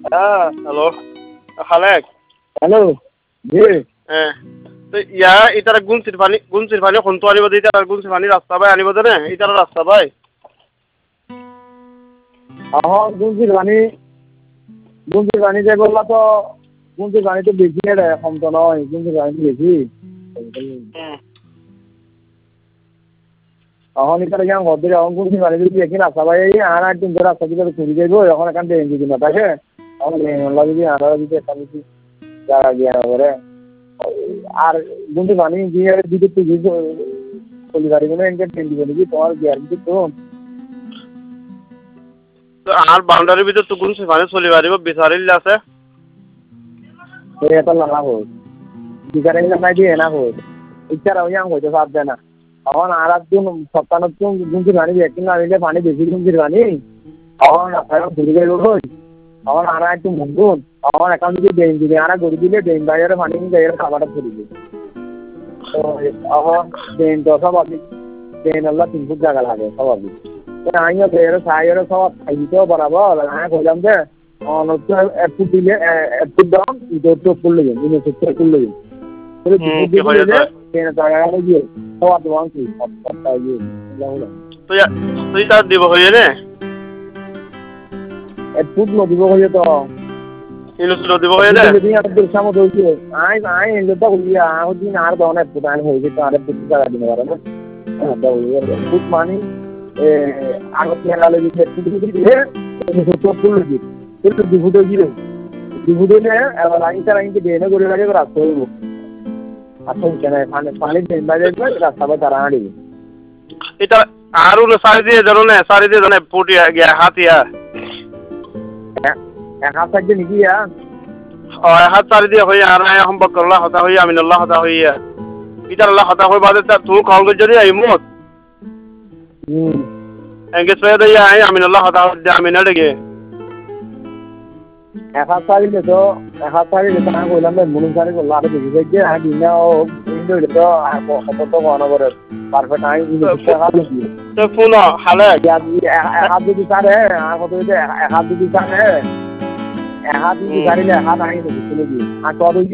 hello Khalek hello জি তো ইয়া ইতারা গুনসির পানি কোন তো আনিব ইতারা গুনসির পানি রাস্তা ভাই আনিব জানে ইতারা রাস্তা ভাই এখন গুঞ্জির পানি যে বললা তো গুঞ্জির পানি তো বেশি রে কম তো নয় গুঞ্জির পানি তো বেশি এখন ইতারা যেমন ঘর এখন গুঞ্জির পানি যদি একই রাস্তা ভাই আর একদিন ধরে রাস্তা দিকে ঘুরে যাইব এখন এখান থেকে যদি না থাকে এখন যদি আর যদি একটা যদি জায়গা গিয়ে করে আর গুঞ্জির পানি দিয়ে দিকে তুই চলে পারিব না এনকে ট্রেন দিব নাকি তোমার গিয়ার দিকে তো আর বাউন্ডারির ভিতর তো গুনসির পানি চলি পারিব বিচারিল আছে এটা লাগা হোক বিচারে নাই দিয়ে না হোক ইচ্ছার হইয়া হইতে পারবে না এখন আর একদিন সপ্তাহ গুনসির পানি একদিন আনিলে পানি বেশি গুনসির পানি এখন আপনারা ঘুরে যাইব কই এখন আর একটু মুখগুন এখন এখন যদি ড্রেন দিবে আর গড়ি দিলে ড্রেন বাইরে পানি যাইয়ে খাবারটা ধরিবে তো এখন ড্রেন তো স্বাভাবিক ড্রেন হল 3 ফুট জায়গা লাগে স্বাভাবিক আমিও বের সাইয়ের সব খাইতেও বরাবর আমি কইলাম যে অনত্য এক ফুট দিলে এক ফুট দাম ইদর তো ফুল লাগে ইনে তো ফুল লাগে কি হয় তো ট্রেন জায়গা লাগে সব দোয়ান কি সব তাই তুই তার দিব হইয়ে রে এক ফুট দিব হইয়ে তো ইলুসুলো দিব হইয়ে রে যদি আমাদের সামনে হইছে আই এলটা হইয়া দিন আর দনে পুরান হইছে তো আর ফুট জায়গা দিনে পারে না তো ফুট মানে আগত লালে দিতে দিতে তো ফুল লাগে তো দিবুদে এবার আইনকে দেনে করে লাগে রাস্তা হইব আসল কেন পানি দেন বাইরে রাস্তা বা তারা আড়ি এটা আর উলো সারি দিয়ে জানে পুটিয়া গিয়া হাতিয়া এক হাত সাইডে নাকি হাত সারি দিয়ে হই আর আয় সম্পর্ক আল্লাহ হতা হই আমিনুল্লাহ হতা হইয়া ইতার আল্লাহ হতা হই বাদে তা তুই কল যদি আইমত এঙ্গে সয়ে দেয়া আই আমিনুল্লাহ হতা হই আমিনা লাগে এক হাত সারিলে তো আমি বললাম মুনুন সারি করলো আর বেশি যাইছে আর দিনা ও ইন্ডো তো আর কত তো মনে করে পারফেক্ট আই তো ফোন হালে এক হাত যদি সারে আর কত এক হাত যদি সারে এক হাত যদি সারিলে হাত আই দিবি আর কত